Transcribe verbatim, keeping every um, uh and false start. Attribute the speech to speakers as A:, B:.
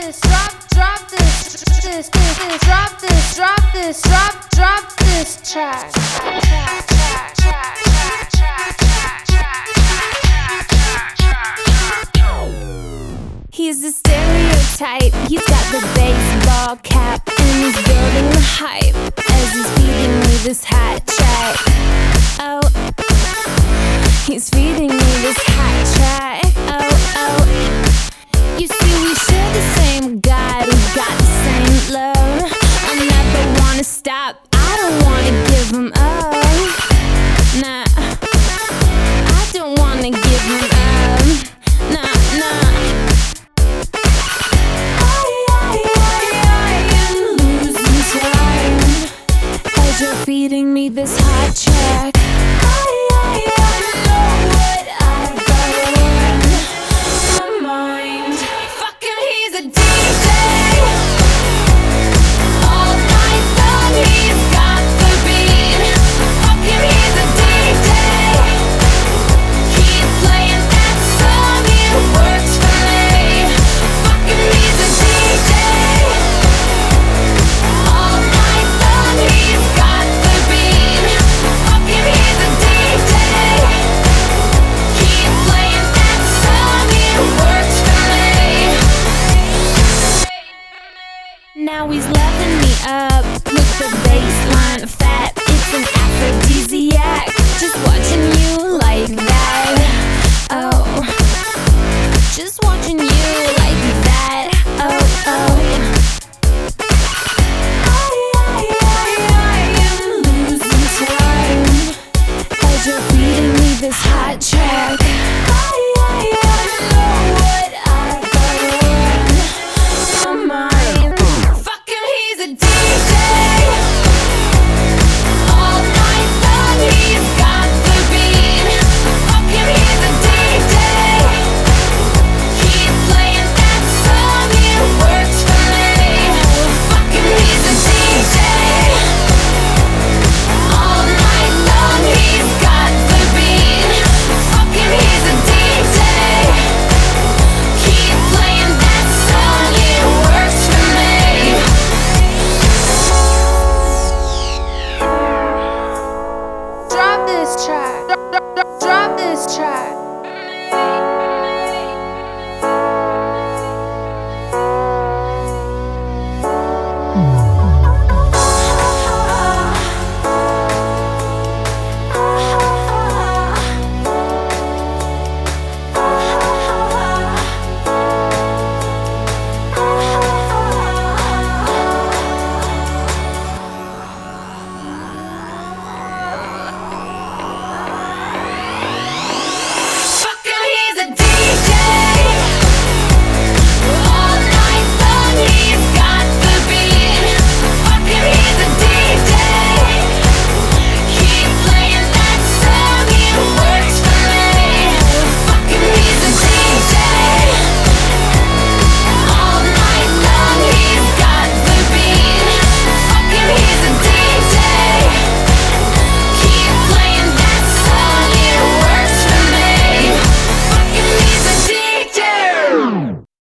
A: this, drop, drop this, this, this, this, drop this, drop this, drop, drop this track. Track, track, track, track, track, track, track, track, track, track.
B: He's a stereotype. He's got the baseball cap and he's building the hype as he's feeding me this hot track. Oh, he's feeding me this hot track. Oh, oh. You see, we share the same God, we got the same love. I never wanna stop, I don't wanna give him up. Nah, I don't wanna give him up. Nah, nah. I, I, I, I am losing time as you're feeding me this hot track. I, I, I know what I've got on my mind. Fuck him, he's a D J. All night long he's got the beat. Fuck him, he's a D J. Keep playing that song, it works for me. Fuck him, he's a D J. All night long he's got the beat. Fuck him, he's a D J. Keep playing that song, it works for me. Now he's loving me up with the baseline fat. It's an aphrodisiac. Just watching you